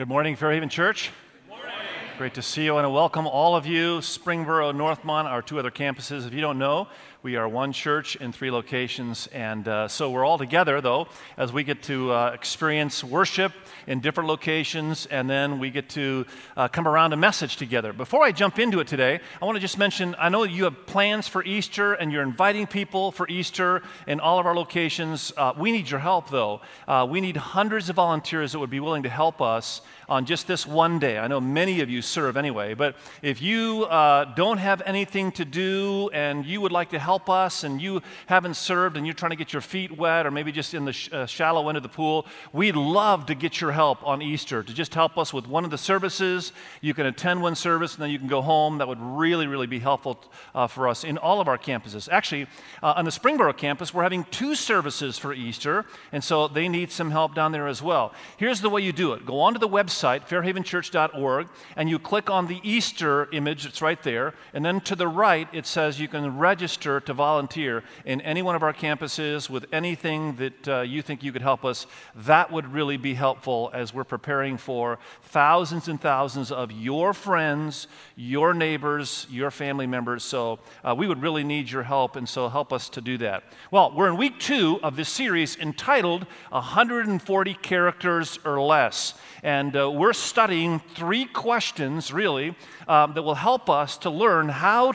Good morning, Fairhaven Church. Good morning. Great to see you. I want to welcome all of you, Springboro, Northmont, our two other campuses. If you don't know, we are one church in three locations, and so we're all together, though, as we get to experience worship in different locations, and then we get to come around a message together. Before I jump into it today, I want to just mention, I know you have plans for Easter, and you're inviting people for Easter in all of our locations. We need your help, though. We need hundreds of volunteers that would be willing to help us on just this one day. I know many of you serve anyway, but if you don't have anything to do and you would like to help us and you haven't served and you're trying to get your feet wet or maybe just in the shallow end of the pool, we'd love to get your help on Easter, to just help us with one of the services. You can attend one service and then you can go home. That would really, really be helpful for us in all of our campuses. Actually, on the Springboro campus, we're having 2 services for Easter, and so they need some help down there as well. Here's the way you do it. Go onto the website, fairhavenchurch.org, and you click on the Easter image. It's right there. And then to the right, it says you can register to volunteer in any one of our campuses with anything that you think you could help us. That would really be helpful as we're preparing for thousands and thousands of your friends, your neighbors, your family members. So we would really need your help, and so help us to do that. Well, we're in week 2 of this series entitled 140 Characters or Less. And we're studying 3 questions, really, that will help us to learn how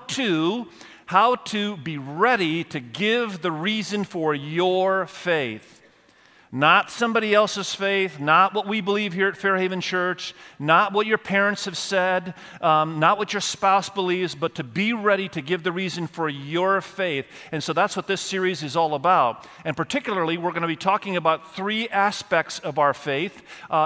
to be ready to give the reason for your faith. Not somebody else's faith, not what we believe here at Fairhaven Church, not what your parents have said, not what your spouse believes, but to be ready to give the reason for your faith. And so that's what this series is all about. And particularly, we're going to be talking about 3 aspects of our faith,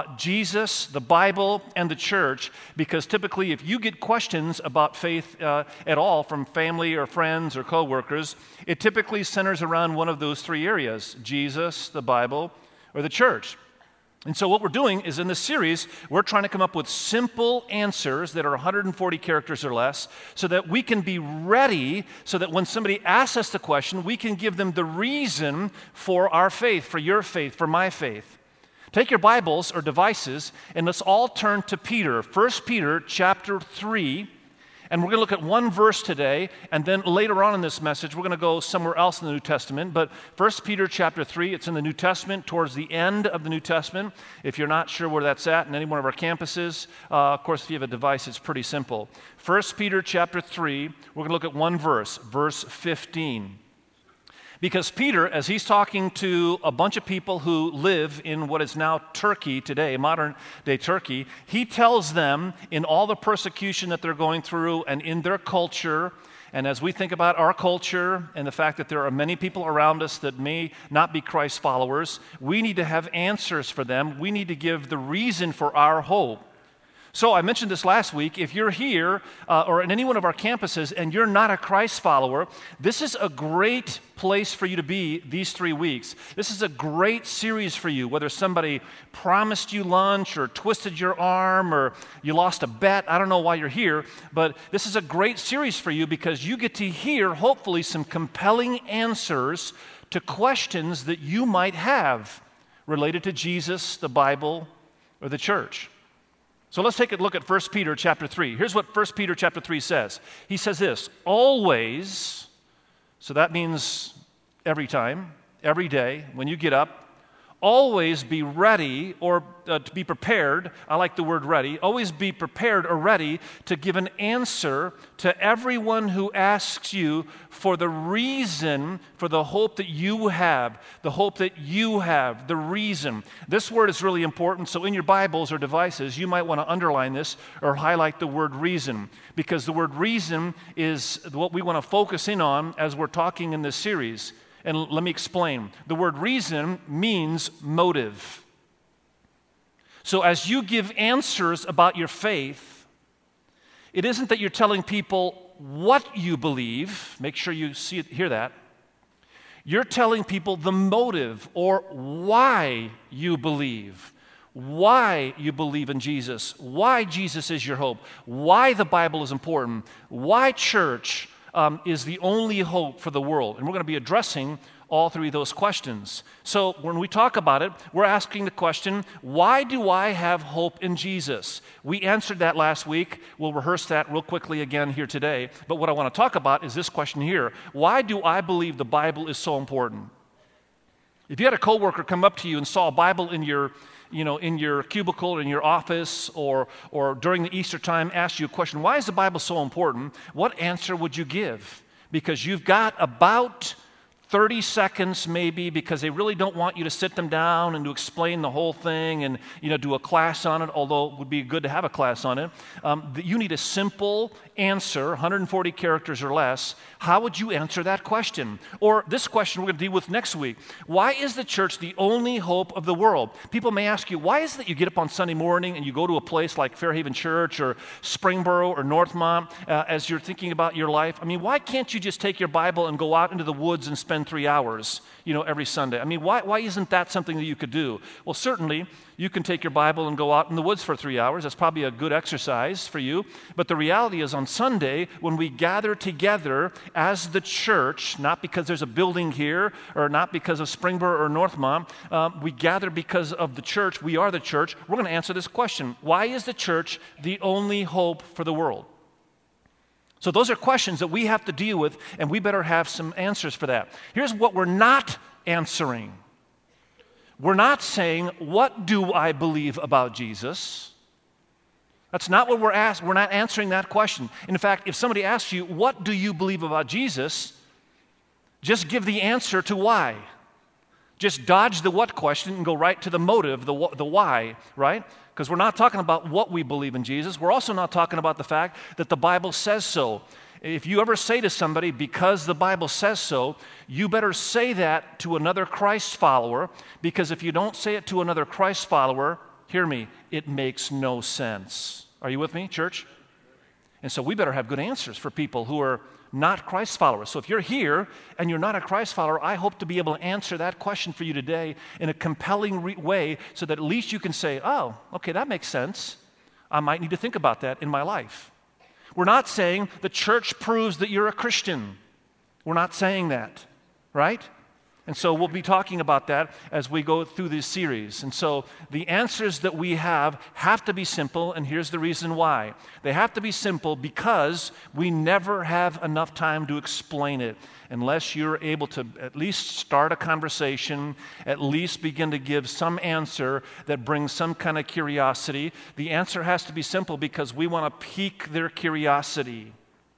Jesus, the Bible, and the church, because typically if you get questions about faith at all from family or friends or coworkers, it typically centers around one of those 3 areas, Jesus, the Bible, or the church. And so what we're doing is in this series, we're trying to come up with simple answers that are 140 characters or less so that we can be ready so that when somebody asks us the question, we can give them the reason for our faith, for your faith, for my faith. Take your Bibles or devices and let's all turn to Peter, 1 Peter chapter 3. And we're going to look at one verse today, and then later on in this message, we're going to go somewhere else in the New Testament. But 1 Peter chapter 3, it's in the New Testament, towards the end of the New Testament. If you're not sure where that's at in any one of our campuses, of course, if you have a device, it's pretty simple. 1 Peter chapter 3, we're going to look at one verse, verse 15. Because Peter, as he's talking to a bunch of people who live in what is now Turkey today, modern-day Turkey, he tells them in all the persecution that they're going through and in their culture, and as we think about our culture and the fact that there are many people around us that may not be Christ followers, we need to have answers for them. We need to give the reason for our hope. So I mentioned this last week. If you're here or in any one of our campuses and you're not a Christ follower, this is a great place for you to be these 3 weeks. This is a great series for you, whether somebody promised you lunch or twisted your arm or you lost a bet. I don't know why you're here, but this is a great series for you because you get to hear, hopefully, some compelling answers to questions that you might have related to Jesus, the Bible, or the church. So let's take a look at 1 Peter chapter 3. Here's what 1 Peter chapter 3 says. He says this, always, so that means every time, every day, when you get up, always be ready or to be prepared. I like the word ready. Always be prepared or ready to give an answer to everyone who asks you for the reason for the hope that you have. The hope that you have, the reason. This word is really important. So in your Bibles or devices, you might want to underline this or highlight the word reason, because the word reason is what we want to focus in on as we're talking in this series. And let me explain. The word reason means motive. So as you give answers about your faith, it isn't that you're telling people what you believe. Make sure you hear that. You're telling people the motive or why you believe. Why you believe in Jesus. Why Jesus is your hope. Why the Bible is important. Why church is the only hope for the world. And we're going to be addressing all three of those questions. So when we talk about it, we're asking the question, why do I have hope in Jesus? We answered that last week. We'll rehearse that real quickly again here today. But what I want to talk about is this question here. Why do I believe the Bible is so important? If you had a coworker come up to you and saw a Bible in your cubicle or in your office or during the Easter time, asked you a question, why is the Bible so important? What answer would you give? Because you've got about 30 seconds maybe, because they really don't want you to sit them down and to explain the whole thing and do a class on it, although it would be good to have a class on it. You need a simple answer, 140 characters or less. How would you answer that question? Or this question we're going to deal with next week. Why is the church the only hope of the world? People may ask you, why is it that you get up on Sunday morning and you go to a place like Fairhaven Church or Springboro or Northmont as you're thinking about your life? I mean, why can't you just take your Bible and go out into the woods and spend 3 hours, every Sunday? I mean, why isn't that something that you could do? Well, certainly, you can take your Bible and go out in the woods for 3 hours. That's probably a good exercise for you. But the reality is on Sunday, when we gather together as the church, not because there's a building here or not because of Springboro or Northmont, we gather because of the church. We are the church. We're going to answer this question. Why is the church the only hope for the world? So those are questions that we have to deal with, and we better have some answers for that. Here's what we're not answering. We're not saying, what do I believe about Jesus? That's not what we're asking. We're not answering that question. In fact, if somebody asks you, what do you believe about Jesus? Just give the answer to why. Just dodge the what question and go right to the motive, the why, right? Because we're not talking about what we believe in Jesus. We're also not talking about the fact that the Bible says so. If you ever say to somebody, because the Bible says so, you better say that to another Christ follower, because if you don't say it to another Christ follower, hear me, it makes no sense. Are you with me, church? And so we better have good answers for people who are not Christ followers. So if you're here and you're not a Christ follower, I hope to be able to answer that question for you today in a compelling way so that at least you can say, oh, okay, that makes sense. I might need to think about that in my life. We're not saying the church proves that you're a Christian. We're not saying that, right? And so we'll be talking about that as we go through this series. And so the answers that we have to be simple, and here's the reason why. They have to be simple because we never have enough time to explain it unless you're able to at least start a conversation, at least begin to give some answer that brings some kind of curiosity. The answer has to be simple because we want to pique their curiosity.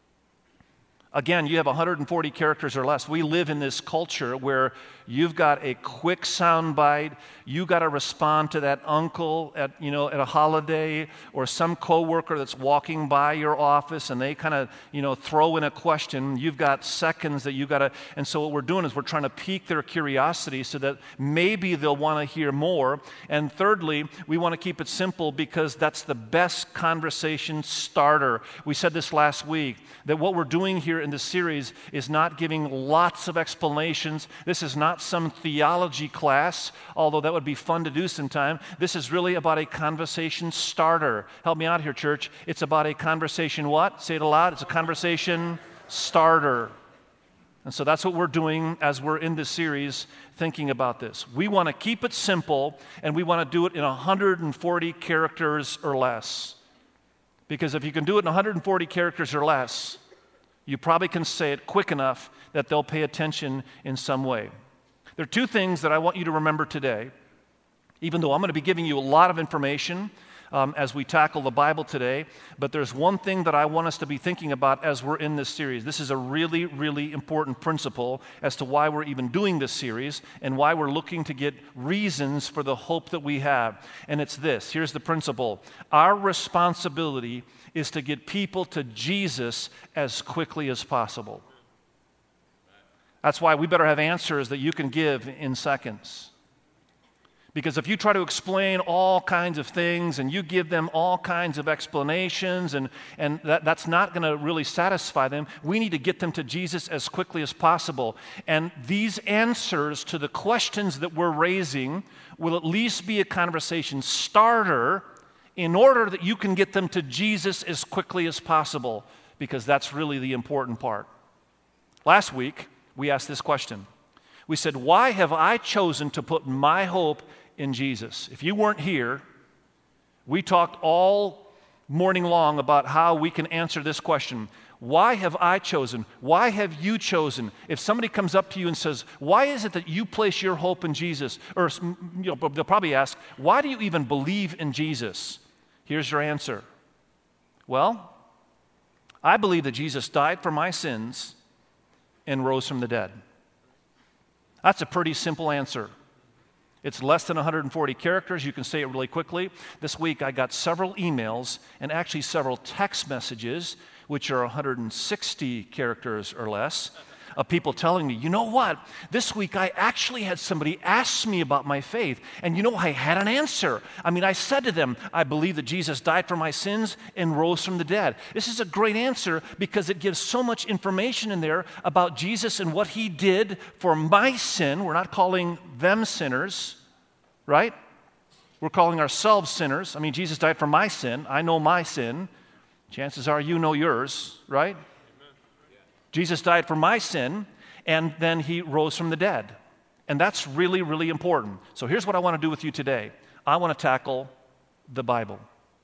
Again, you have 140 characters or less. We live in this culture where you've got a quick soundbite. You got to respond to that uncle at a holiday or some coworker that's walking by your office and they kind of throw in a question. You've got seconds that you got to. And so what we're doing is we're trying to pique their curiosity so that maybe they'll want to hear more. And thirdly, we want to keep it simple because that's the best conversation starter. We said this last week that what we're doing here in this series is not giving lots of explanations. This is not some theology class, although that would be fun to do sometime. This is really about a conversation starter. Help me out here, church. It's about a conversation what? Say it aloud. It's a conversation starter. And so that's what we're doing as we're in this series thinking about this. We want to keep it simple, and we want to do it in 140 characters or less. Because if you can do it in 140 characters or less, you probably can say it quick enough that they'll pay attention in some way. There are two things that I want you to remember today, even though I'm going to be giving you a lot of information as we tackle the Bible today, but there's one thing that I want us to be thinking about as we're in this series. This is a really, really important principle as to why we're even doing this series and why we're looking to get reasons for the hope that we have. And it's this. Here's the principle. Our responsibility is to get people to Jesus as quickly as possible. That's why we better have answers that you can give in seconds. Because if you try to explain all kinds of things and you give them all kinds of explanations and that's not going to really satisfy them, we need to get them to Jesus as quickly as possible. And these answers to the questions that we're raising will at least be a conversation starter in order that you can get them to Jesus as quickly as possible, because that's really the important part. Last week, we asked this question. We said, why have I chosen to put my hope in Jesus? If you weren't here, we talked all morning long about how we can answer this question. Why have I chosen? Why have you chosen? If somebody comes up to you and says, why is it that you place your hope in Jesus? Or they'll probably ask, why do you even believe in Jesus? Here's your answer. Well, I believe that Jesus died for my sins and rose from the dead. That's a pretty simple answer. It's less than 140 characters. You can say it really quickly. This week I got several emails and actually several text messages, which are 160 characters or less, of people telling me, you know what? This week I actually had somebody ask me about my faith, and I had an answer. I said to them, I believe that Jesus died for my sins and rose from the dead. This is a great answer because it gives so much information in there about Jesus and what he did for my sin. We're not calling them sinners, right? We're calling ourselves sinners. Jesus died for my sin. I know my sin. Chances are you know yours, right? Jesus died for my sin, and then he rose from the dead. And that's really, really important. So here's what I want to do with you today. I want to tackle the Bible.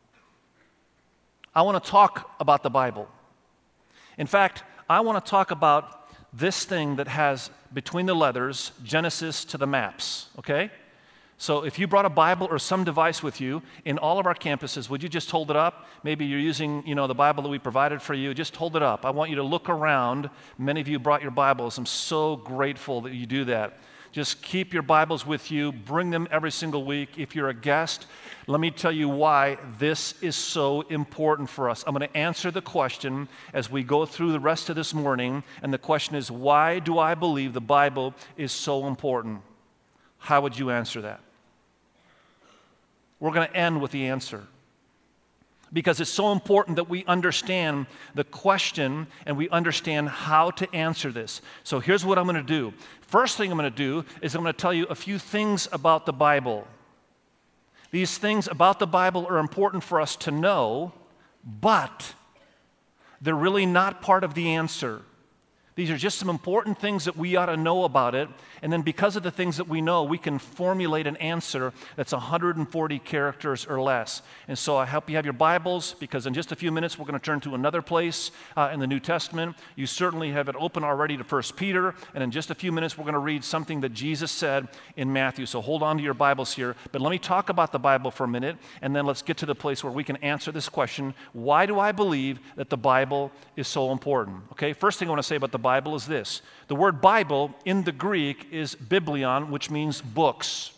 I want to talk about the Bible. In fact, I want to talk about this thing that has between the letters, Genesis to the maps, okay? So if you brought a Bible or some device with you in all of our campuses, would you just hold it up? Maybe you're using, the Bible that we provided for you. Just hold it up. I want you to look around. Many of you brought your Bibles. I'm so grateful that you do that. Just keep your Bibles with you. Bring them every single week. If you're a guest, let me tell you why this is so important for us. I'm going to answer the question as we go through the rest of this morning. And the question is, why do I believe the Bible is so important? How would you answer that? We're going to end with the answer because it's so important that we understand the question and we understand how to answer this. So here's what I'm going to do. First thing I'm going to do is I'm going to tell you a few things about the Bible. These things about the Bible are important for us to know, but they're really not part of the answer. These are just some important things that we ought to know about it. And then because of the things that we know, we can formulate an answer that's 140 characters or less. And so I hope you have your Bibles, because in just a few minutes we're going to turn to another place in the New Testament. You certainly have it open already to 1 Peter. And in just a few minutes we're going to read something that Jesus said in Matthew. So hold on to your Bibles here. But let me talk about the Bible for a minute, and then let's get to the place where we can answer this question. Why do I believe that the Bible is so important? Okay, first thing I want to say about the Bible is this. The word Bible in the Greek is biblion, which means books.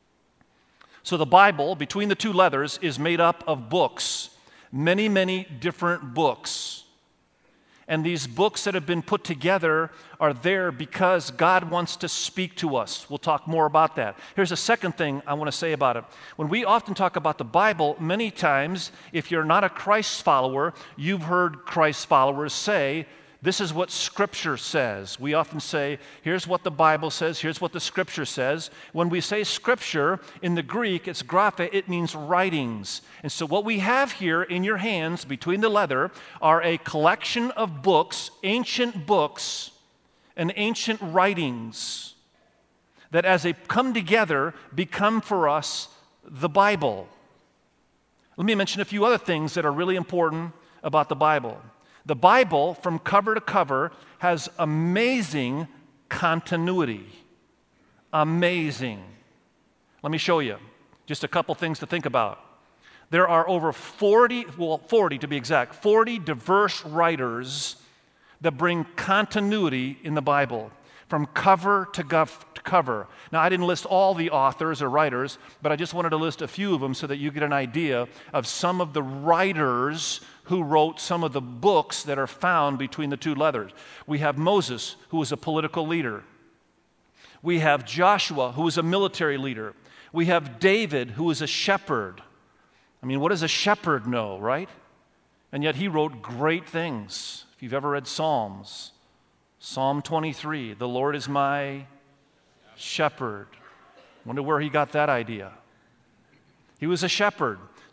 So the Bible, between the two letters, is made up of books, many, many different books. And these books that have been put together are there because God wants to speak to us. We'll talk more about that. Here's a second thing I want to say about it. When we often talk about the Bible, many times, if you're not a Christ follower, you've heard Christ followers say, this is what Scripture says. We often say, here's what the Bible says, here's what the Scripture says. When we say Scripture, in the Greek, it's graphe, it means writings. And so what we have here in your hands, between the leather, are a collection of books and ancient writings that as they come together, become for us the Bible. Let me mention a few other things that are really important about the Bible. The Bible, from cover to cover, has amazing continuity. Amazing. Let me show you just a couple things to think about. There are over 40 to be exact, 40 diverse writers that bring continuity in the Bible, from cover to cover. Now, I didn't list all the authors or writers, but I just wanted to list a few of them so that you get an idea of some of the writers who wrote some of the books that are found between the two letters. We have Moses, who was a political leader. We have Joshua, who was a military leader. We have David, who was a shepherd. What does a shepherd know, right? And yet he wrote great things. If you've ever read Psalms, Psalm 23, the Lord is my shepherd. Wonder where he got that idea. He was a shepherd.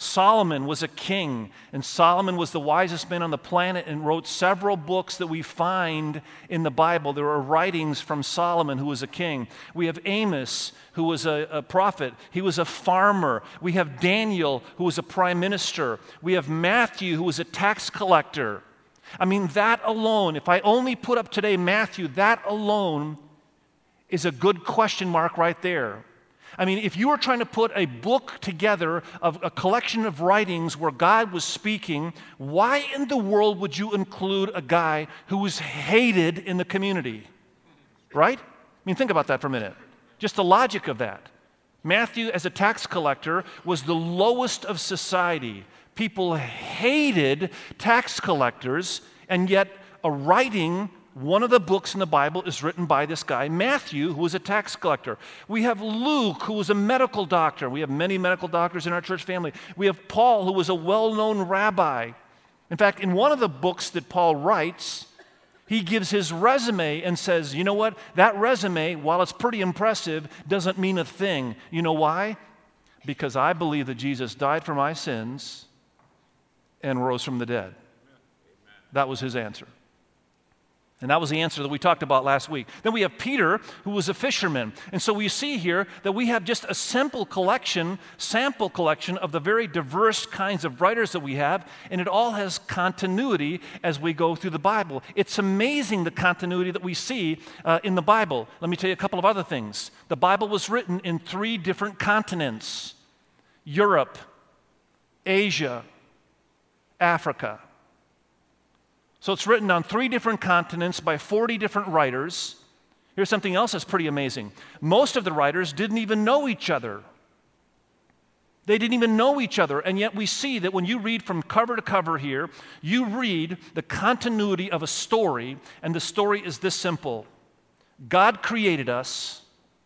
Solomon was a king, and Solomon was the wisest man on the planet and wrote several books that we find in the Bible. There are writings from Solomon, who was a king. We have Amos, who was a prophet. He was a farmer. We have Daniel, who was a prime minister. We have Matthew, who was a tax collector. I mean, that alone, if I only put up today Matthew, that alone is a good question mark right there. I mean, if you were trying to put a book together of a collection of writings where God was speaking, why in the world would you include a guy who was hated in the community? Right? I mean, think about that for a minute. Just the logic of that. Matthew, as a tax collector, was the lowest of society. People hated tax collectors, and yet a writing, one of the books in the Bible is written by this guy, Matthew, who was a tax collector. We have Luke, who was a medical doctor. We have many medical doctors in our church family. We have Paul, who was a well-known rabbi. In fact, in one of the books that Paul writes, he gives his resume and says, you know what? That resume, while it's pretty impressive, doesn't mean a thing. You know why? Because I believe that Jesus died for my sins and rose from the dead. That was his answer. And that was the answer that we talked about last week. Then we have Peter, who was a fisherman. And so we see here that we have just a sample collection of the very diverse kinds of writers that we have, and it all has continuity as we go through the Bible. It's amazing the continuity that we see in the Bible. Let me tell you a couple of other things. The Bible was written in 3 different continents: Europe, Asia, Africa. So it's written on 3 different continents by 40 different writers. Here's something else that's pretty amazing. Most of the writers didn't even know each other. They didn't even know each other, and yet we see that when you read from cover to cover here, you read the continuity of a story, and the story is this simple. God created us.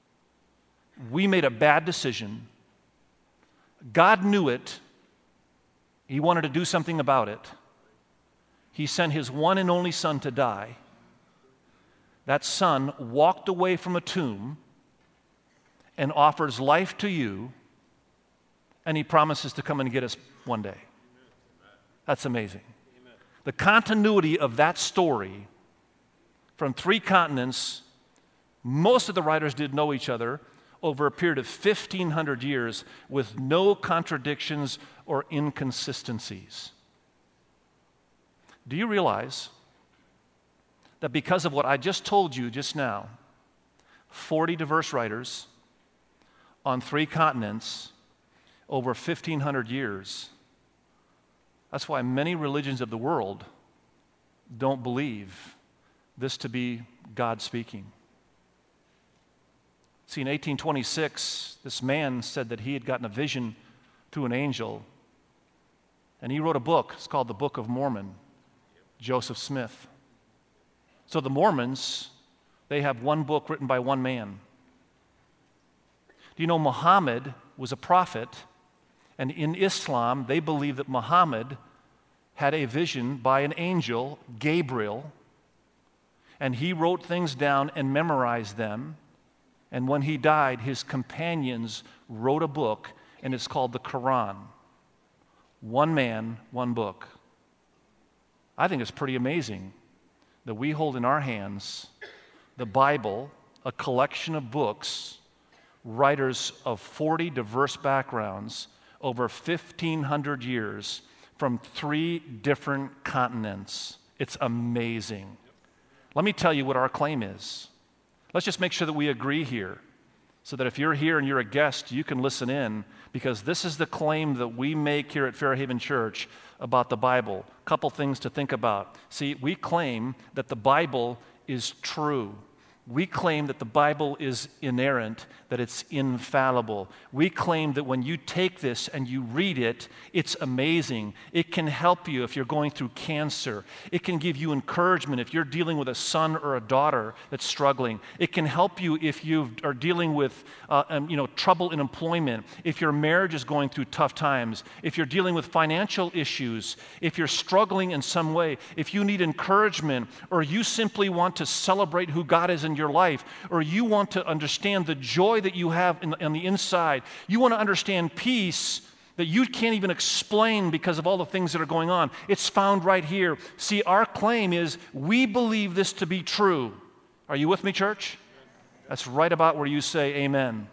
We made a bad decision. God knew it. He wanted to do something about it. He sent his one and only son to die. That son walked away from a tomb and offers life to you, and he promises to come and get us one day. That's amazing. The continuity of that story from 3 continents, most of the writers did know each other over a period of 1,500 years with no contradictions or inconsistencies. Do you realize that because of what I just told you just now, 40 diverse writers on 3 continents over 1,500 years, that's why many religions of the world don't believe this to be God speaking. See, in 1826, this man said that he had gotten a vision through an angel, and he wrote a book. It's called the Book of Mormon. Joseph Smith. So the Mormons, they have one book written by one man. Do you know Muhammad was a prophet, and in Islam, they believe that Muhammad had a vision by an angel, Gabriel, and he wrote things down and memorized them, and when he died, his companions wrote a book, and it's called the Quran. One man, one book. I think it's pretty amazing that we hold in our hands the Bible, a collection of books, writers of 40 diverse backgrounds over 1,500 years from 3 different continents. It's amazing. Let me tell you what our claim is. Let's just make sure that we agree here so that if you're here and you're a guest, you can listen in, because this is the claim that we make here at Fairhaven Church about the Bible. A couple things to think about. See, we claim that the Bible is true. We claim that the Bible is inerrant, that it's infallible. We claim that when you take this and you read it, it's amazing. It can help you if you're going through cancer. It can give you encouragement if you're dealing with a son or a daughter that's struggling. It can help you if you are dealing with trouble in employment, if your marriage is going through tough times, if you're dealing with financial issues, if you're struggling in some way, if you need encouragement, or you simply want to celebrate who God is in your life, or you want to understand the joy that you have on the inside, you want to understand peace, that you can't even explain because of all the things that are going on. It's found right here. See, our claim is we believe this to be true. Are you with me, church? That's right about where you say amen.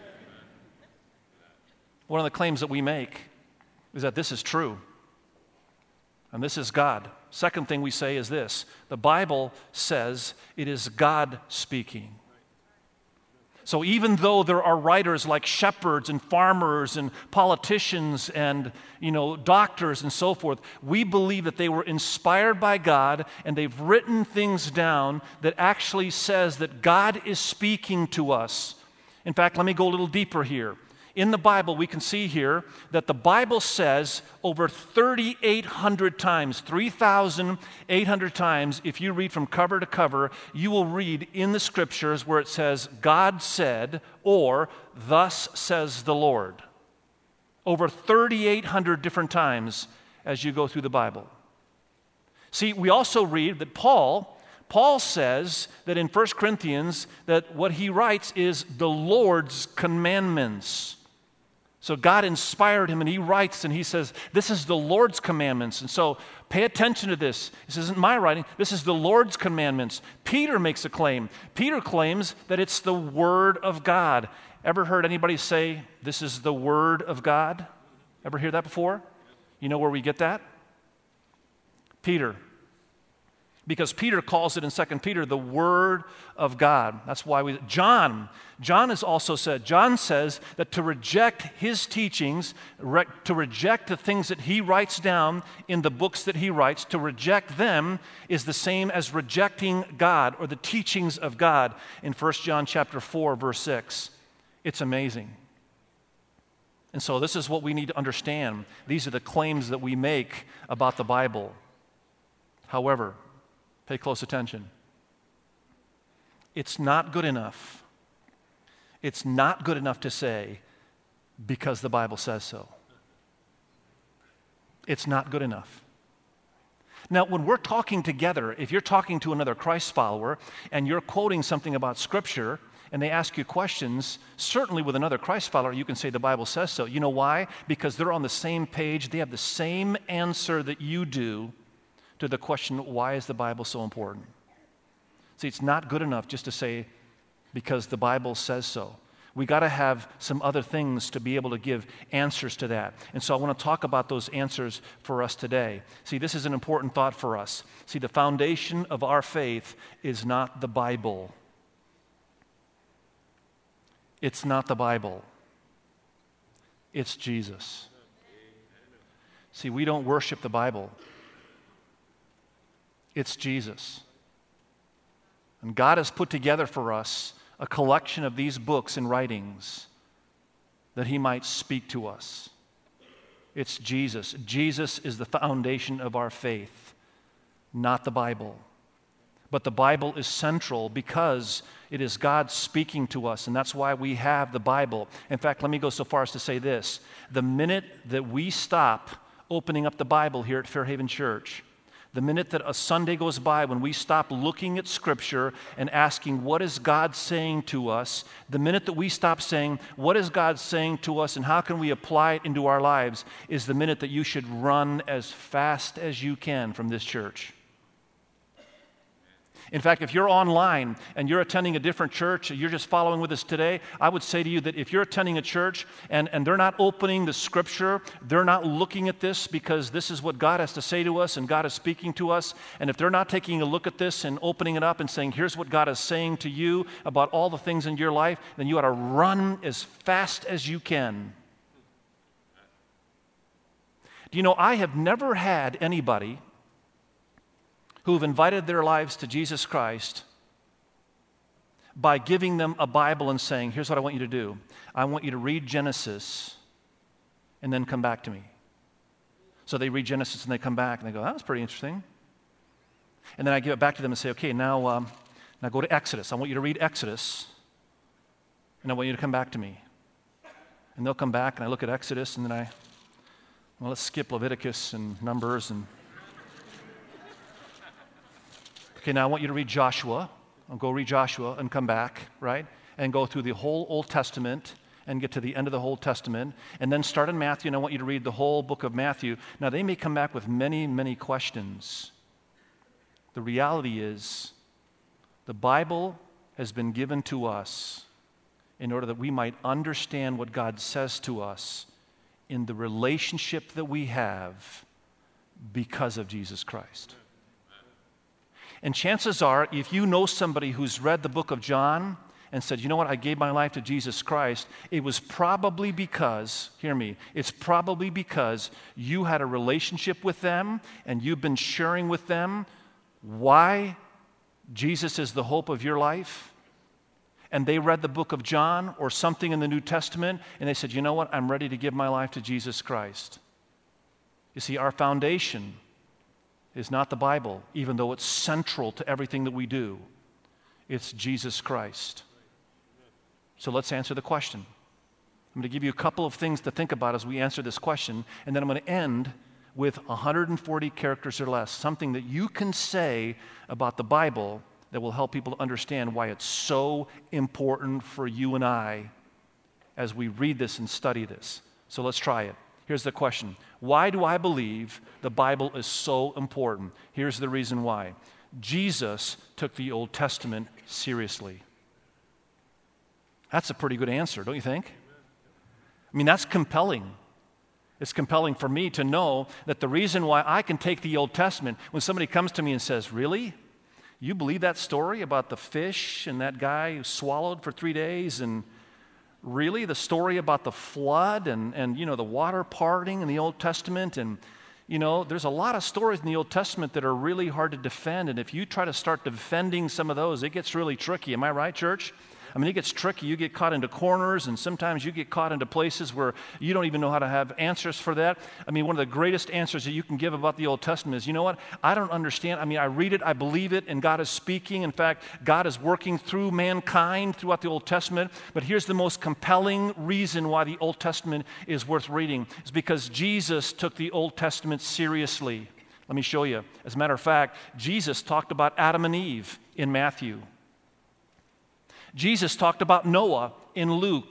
One of the claims that we make is that this is true, and this is God. Second thing we say is this: the Bible says it is God speaking. So even though there are writers like shepherds and farmers and politicians and, doctors and so forth, we believe that they were inspired by God and they've written things down that actually says that God is speaking to us. In fact, let me go a little deeper here. In the Bible, we can see here that the Bible says over 3,800 times, 3,800 times, if you read from cover to cover, you will read in the Scriptures where it says, God said, or thus says the Lord. Over 3,800 different times as you go through the Bible. See, we also read that Paul says that in 1 Corinthians that what he writes is the Lord's commandments. So God inspired him and he writes and he says, this is the Lord's commandments. And so pay attention to this. This isn't my writing. This is the Lord's commandments. Peter makes a claim. Peter claims that it's the Word of God. Ever heard anybody say, this is the Word of God? Ever hear that before? You know where we get that? Peter. Because Peter calls it in 2 Peter the Word of God. That's why John has also said, John says that to reject his teachings, to reject the things that he writes down in the books that he writes, to reject them is the same as rejecting God or the teachings of God in 1 John chapter 4, verse 6. It's amazing. And so this is what we need to understand. These are the claims that we make about the Bible. However, pay close attention. It's not good enough. It's not good enough to say, because the Bible says so. It's not good enough. Now, when we're talking together, if you're talking to another Christ follower and you're quoting something about Scripture and they ask you questions, certainly with another Christ follower, you can say the Bible says so. You know why? Because they're on the same page. They have the same answer that you do to the question, why is the Bible so important? See, it's not good enough just to say, because the Bible says so. We got to have some other things to be able to give answers to that. And so I want to talk about those answers for us today. See, this is an important thought for us. See, the foundation of our faith is not the Bible. It's not the Bible. It's Jesus. See, we don't worship the Bible. It's Jesus. And God has put together for us a collection of these books and writings that He might speak to us. It's Jesus. Jesus is the foundation of our faith, not the Bible. But the Bible is central because it is God speaking to us, and that's why we have the Bible. In fact, let me go so far as to say this. The minute that we stop opening up the Bible here at Fairhaven Church, the minute that a Sunday goes by when we stop looking at Scripture and asking, what is God saying to us? The minute that we stop saying, what is God saying to us and how can we apply it into our lives, is the minute that you should run as fast as you can from this church. In fact, if you're online and you're attending a different church, you're just following with us today, I would say to you that if you're attending a church and they're not opening the Scripture, they're not looking at this because this is what God has to say to us and God is speaking to us, and if they're not taking a look at this and opening it up and saying, here's what God is saying to you about all the things in your life, then you ought to run as fast as you can. Do you know, I have never had anybody who've invited their lives to Jesus Christ by giving them a Bible and saying, here's what I want you to do. I want you to read Genesis and then come back to me. So they read Genesis and they come back and they go, that was pretty interesting. And then I give it back to them and say, okay, now go to Exodus. I want you to read Exodus and I want you to come back to me. And they'll come back and I look at Exodus and then let's skip Leviticus and Numbers and okay, now I want you to read Joshua. I'll go read Joshua and come back, right? And go through the whole Old Testament and get to the end of the Old Testament, and then start in Matthew, and I want you to read the whole book of Matthew. Now, they may come back with many, many questions. The reality is, the Bible has been given to us in order that we might understand what God says to us in the relationship that we have because of Jesus Christ. And chances are, if you know somebody who's read the book of John and said, you know what, I gave my life to Jesus Christ, it was probably because, hear me, it's probably because you had a relationship with them and you've been sharing with them why Jesus is the hope of your life. And they read the book of John or something in the New Testament, and they said, you know what, I'm ready to give my life to Jesus Christ. You see, our foundation is not the Bible, even though it's central to everything that we do. It's Jesus Christ. So let's answer the question. I'm going to give you a couple of things to think about as we answer this question, and then I'm going to end with 140 characters or less, something that you can say about the Bible that will help people to understand why it's so important for you and I as we read this and study this. So let's try it. Here's the question. Why do I believe the Bible is so important? Here's the reason why. Jesus took the Old Testament seriously. That's a pretty good answer, don't you think? I mean, that's compelling. It's compelling for me to know that the reason why I can take the Old Testament, when somebody comes to me and says, really? You believe that story about the fish and that guy who swallowed for 3 days? And really, the story about the flood and the water parting in the Old Testament? And, there's a lot of stories in the Old Testament that are really hard to defend. And if you try to start defending some of those, it gets really tricky. Am I right, church? I mean, it gets tricky. You get caught into corners, and sometimes you get caught into places where you don't even know how to have answers for that. I mean, one of the greatest answers that you can give about the Old Testament is, you know what? I don't understand. I mean, I read it, I believe it, and God is speaking. In fact, God is working through mankind throughout the Old Testament. But here's the most compelling reason why the Old Testament is worth reading. It's because Jesus took the Old Testament seriously. Let me show you. As a matter of fact, Jesus talked about Adam and Eve in Matthew. Jesus talked about Noah in Luke.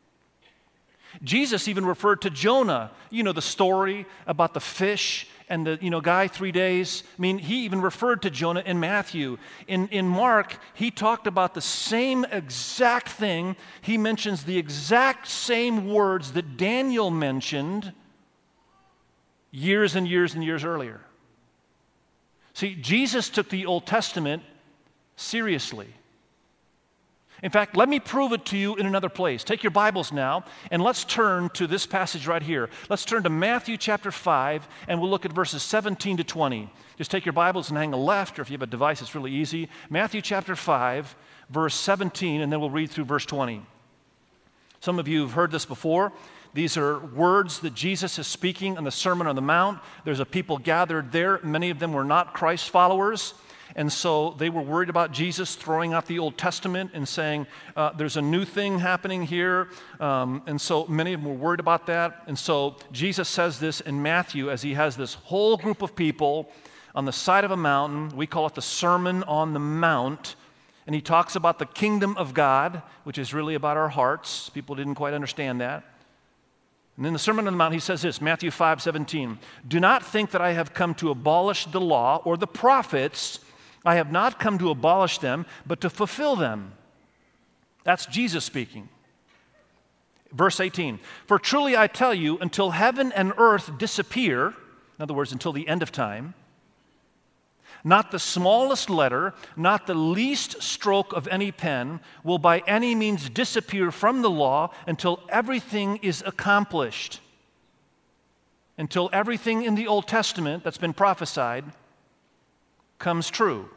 Jesus even referred to Jonah, the story about the fish and the, guy 3 days. I mean, he even referred to Jonah in Matthew. In Mark, he talked about the same exact thing. He mentions the exact same words that Daniel mentioned years and years and years earlier. See, Jesus took the Old Testament seriously. In fact, let me prove it to you in another place. Take your Bibles now, and let's turn to this passage right here. Let's turn to Matthew chapter 5, and we'll look at verses 17 to 20. Just take your Bibles and hang a left, or if you have a device, it's really easy. Matthew chapter 5, verse 17, and then we'll read through verse 20. Some of you have heard this before. These are words that Jesus is speaking on the Sermon on the Mount. There's a people gathered there. Many of them were not Christ followers. And so they were worried about Jesus throwing out the Old Testament and saying, there's a new thing happening here. And so many of them were worried about that. And so Jesus says this in Matthew as he has this whole group of people on the side of a mountain. We call it the Sermon on the Mount. And he talks about the kingdom of God, which is really about our hearts. People didn't quite understand that. And in the Sermon on the Mount, he says this, Matthew 5:17, "Do not think that I have come to abolish the law or the prophets. I have not come to abolish them, but to fulfill them." That's Jesus speaking. Verse 18, "For truly I tell you, until heaven and earth disappear," in other words, until the end of time, "not the smallest letter, not the least stroke of any pen will by any means disappear from the law until everything is accomplished." Until everything in the Old Testament that's been prophesied comes true.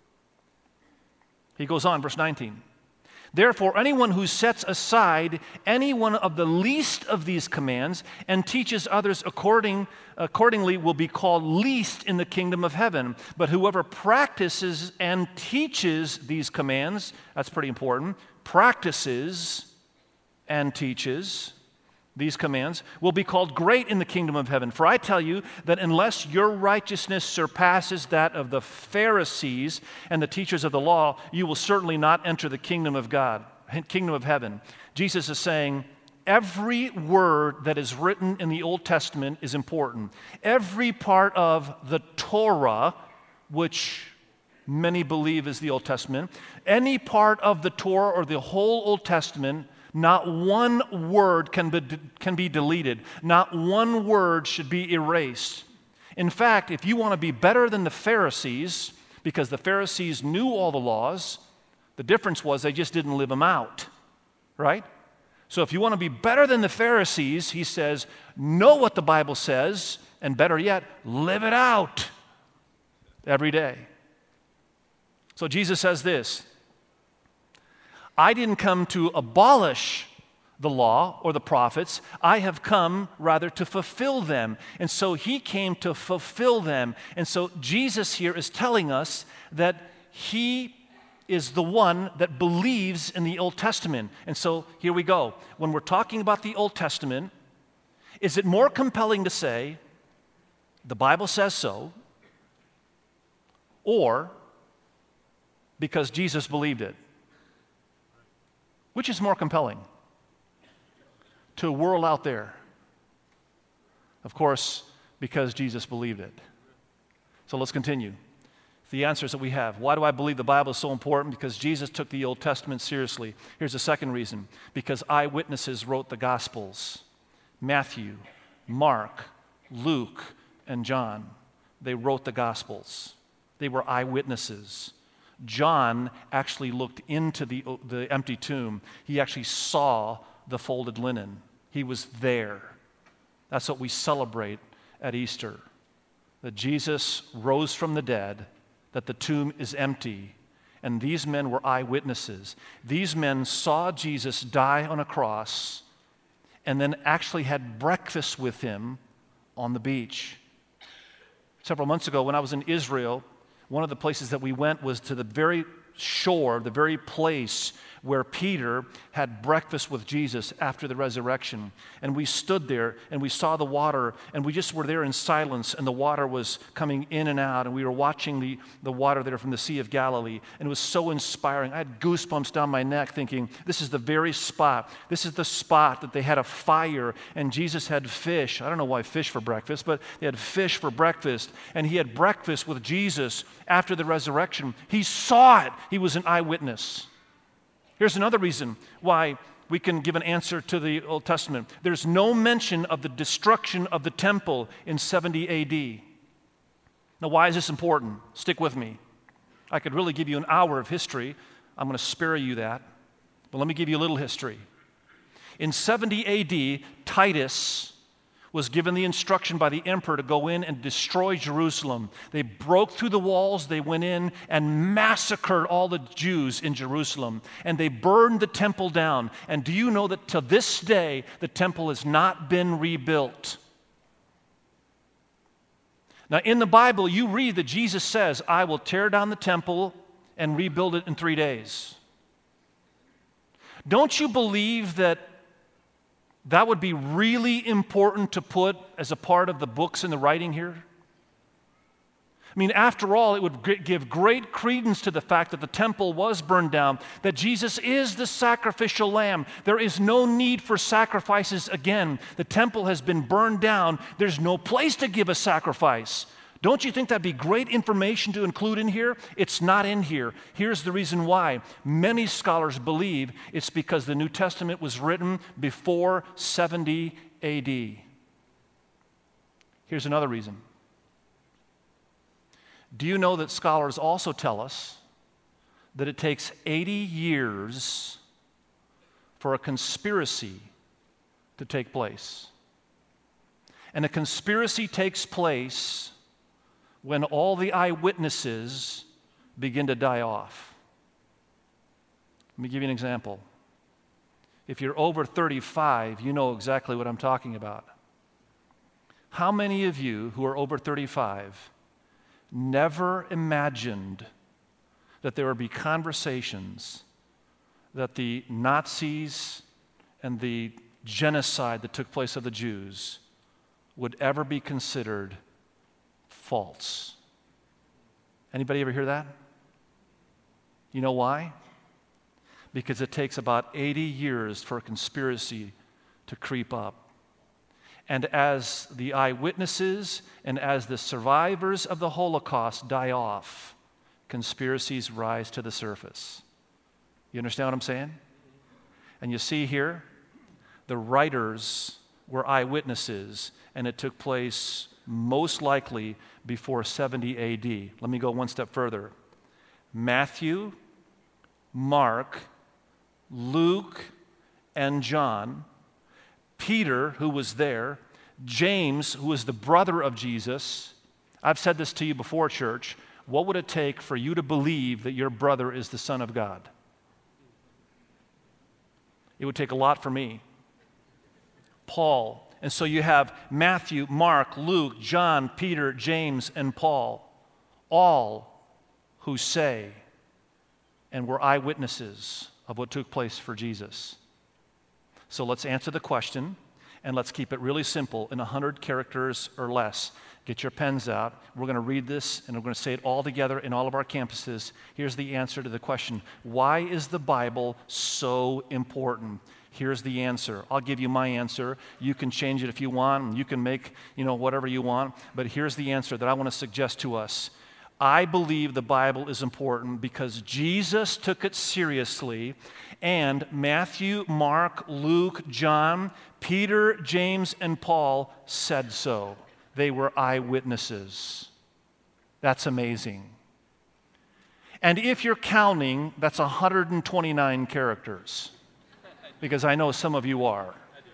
He goes on, verse 19. "Therefore, anyone who sets aside any one of the least of these commands and teaches others accordingly will be called least in the kingdom of heaven. But whoever practices and teaches these commands," that's pretty important, practices and teaches these commands, "will be called great in the kingdom of heaven. For I tell you that unless your righteousness surpasses that of the Pharisees and the teachers of the law, you will certainly not enter the kingdom of God, kingdom of heaven." Jesus is saying, Every word that is written in the Old Testament is important. Every part of the Torah, which many believe is the Old Testament, any part of the Torah or the whole Old Testament, not one word can be deleted. Not one word should be erased. In fact, if you want to be better than the Pharisees, because the Pharisees knew all the laws, the difference was they just didn't live them out, right? So if you want to be better than the Pharisees, he says, know what the Bible says, and better yet, live it out every day. So Jesus says this, I didn't come to abolish the law or the prophets. I have come rather to fulfill them. And so he came to fulfill them. And so Jesus here is telling us that he is the one that believes in the Old Testament. And so here we go. When we're talking about the Old Testament, is it more compelling to say, the Bible says so, or because Jesus believed it? Which is more compelling to a world out there? Of course, because Jesus believed it. So let's continue. The answers that we have. Why do I believe the Bible is so important? Because Jesus took the Old Testament seriously. Here's a second reason. Because eyewitnesses wrote the Gospels. Matthew, Mark, Luke, and John. They wrote the Gospels. They were eyewitnesses. John actually looked into the empty tomb. He actually saw the folded linen. He was there. That's what we celebrate at Easter. That Jesus rose from the dead, that the tomb is empty, and these men were eyewitnesses. These men saw Jesus die on a cross and then actually had breakfast with him on the beach. Several months ago when I was in Israel, one of the places that we went was to the very shore, the very place where Peter had breakfast with Jesus after the resurrection. And we stood there and we saw the water and we just were there in silence, and the water was coming in and out, and we were watching the water there from the Sea of Galilee, and it was so inspiring. I had goosebumps down my neck thinking, this is the very spot. This is the spot that they had a fire and Jesus had fish. I don't know why fish for breakfast, but they had fish for breakfast, and he had breakfast with Jesus after the resurrection. He saw it. He was an eyewitness. Here's another reason why we can give an answer to the Old Testament. There's no mention of the destruction of the temple in 70 AD. Now, why is this important? Stick with me. I could really give you an hour of history. I'm going to spare you that. But let me give you a little history. In 70 AD, Titus was given the instruction by the emperor to go in and destroy Jerusalem. They broke through the walls, they went in and massacred all the Jews in Jerusalem, and they burned the temple down. And do you know that to this day, the temple has not been rebuilt? Now, in the Bible, you read that Jesus says, I will tear down the temple and rebuild it in 3 days. Don't you believe that that would be really important to put as a part of the books and the writing here? I mean, after all, it would give great credence to the fact that the temple was burned down, that Jesus is the sacrificial lamb. There is no need for sacrifices again. The temple has been burned down. There's no place to give a sacrifice. Don't you think that'd be great information to include in here? It's not in here. Here's the reason why. Many scholars believe it's because the New Testament was written before 70 AD. Here's another reason. Do you know that scholars also tell us that it takes 80 years for a conspiracy to take place? And a conspiracy takes place when all the eyewitnesses begin to die off. Let me give you an example. If you're over 35, you know exactly what I'm talking about. How many of you who are over 35 never imagined that there would be conversations that the Nazis and the genocide that took place of the Jews would ever be considered false? Anybody ever hear that? You know why? Because it takes about 80 years for a conspiracy to creep up. And as the eyewitnesses and as the survivors of the Holocaust die off, conspiracies rise to the surface. You understand what I'm saying? And you see here, the writers were eyewitnesses, and it took place most likely before 70 AD. Let me go one step further. Matthew, Mark, Luke, and John, Peter, who was there, James, who was the brother of Jesus. I've said this to you before, church. What would it take for you to believe that your brother is the Son of God? It would take a lot for me. Paul. And so you have Matthew, Mark, Luke, John, Peter, James, and Paul, all who say and were eyewitnesses of what took place for Jesus. So let's answer the question, and let's keep it really simple in 100 characters or less. Get your pens out. We're going to read this, and we're going to say it all together in all of our campuses. Here's the answer to the question, why is the Bible so important? Here's the answer. I'll give you my answer. You can change it if you want, and you can make, whatever you want. But here's the answer that I want to suggest to us. I believe the Bible is important because Jesus took it seriously, and Matthew, Mark, Luke, John, Peter, James, and Paul said so. They were eyewitnesses. That's amazing. And if you're counting, that's 129 characters. Because I know some of you are,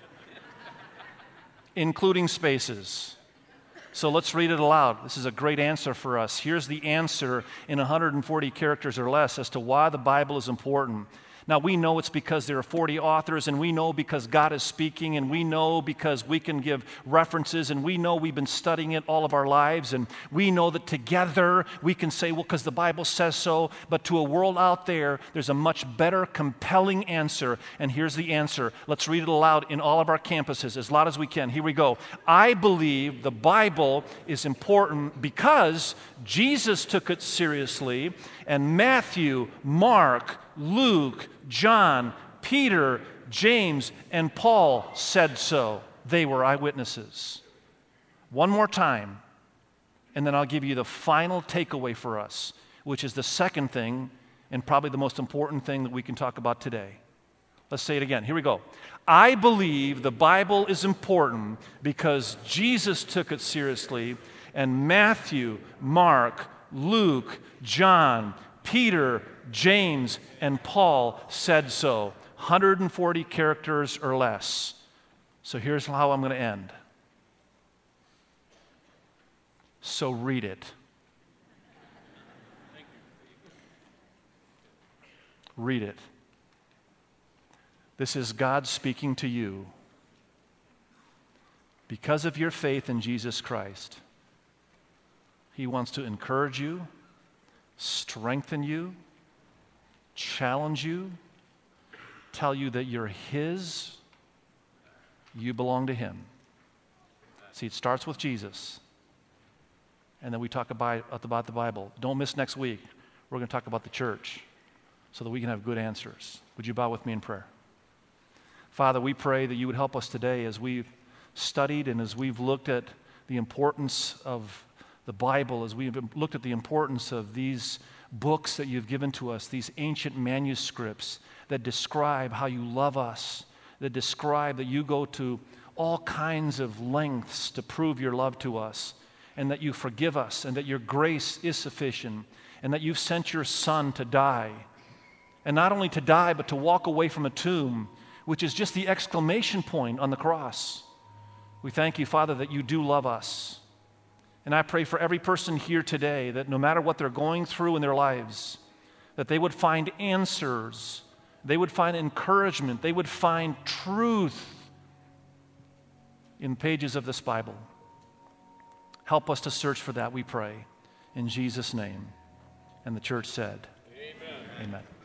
including spaces. So let's read it aloud. This is a great answer for us. Here's the answer in 140 characters or less as to why the Bible is important. Now, we know it's because there are 40 authors, and we know because God is speaking, and we know because we can give references, and we know we've been studying it all of our lives, and we know that together we can say, well, because the Bible says so, but to a world out there, there's a much better, compelling answer, and here's the answer. Let's read it aloud in all of our campuses as loud as we can. Here we go. I believe the Bible is important because Jesus took it seriously, and Matthew, Mark, Luke, John, Peter, James, and Paul said so. They were eyewitnesses. One more time, and then I'll give you the final takeaway for us, which is the second thing and probably the most important thing that we can talk about today. Let's say it again. Here we go. I believe the Bible is important because Jesus took it seriously, and Matthew, Mark, Luke, John, Peter, James, and Paul said so. 140 characters or less. So here's how I'm going to end. So read it. Read it. This is God speaking to you. Because of your faith in Jesus Christ, He wants to encourage you, strengthen you, challenge you, tell you that you're His, you belong to Him. See, it starts with Jesus, and then we talk about the Bible. Don't miss next week. We're going to talk about the church so that we can have good answers. Would you bow with me in prayer? Father, we pray that you would help us today as we've studied and as we've looked at the importance of the Bible, as we've looked at the importance of these books that you've given to us, these ancient manuscripts that describe how you love us, that describe that you go to all kinds of lengths to prove your love to us, and that you forgive us, and that your grace is sufficient, and that you've sent your Son to die. And not only to die, but to walk away from a tomb, which is just the exclamation point on the cross. We thank you, Father, that you do love us. And I pray for every person here today that no matter what they're going through in their lives, that they would find answers, they would find encouragement, they would find truth in pages of this Bible. Help us to search for that, we pray. In Jesus' name. And the church said, Amen. Amen.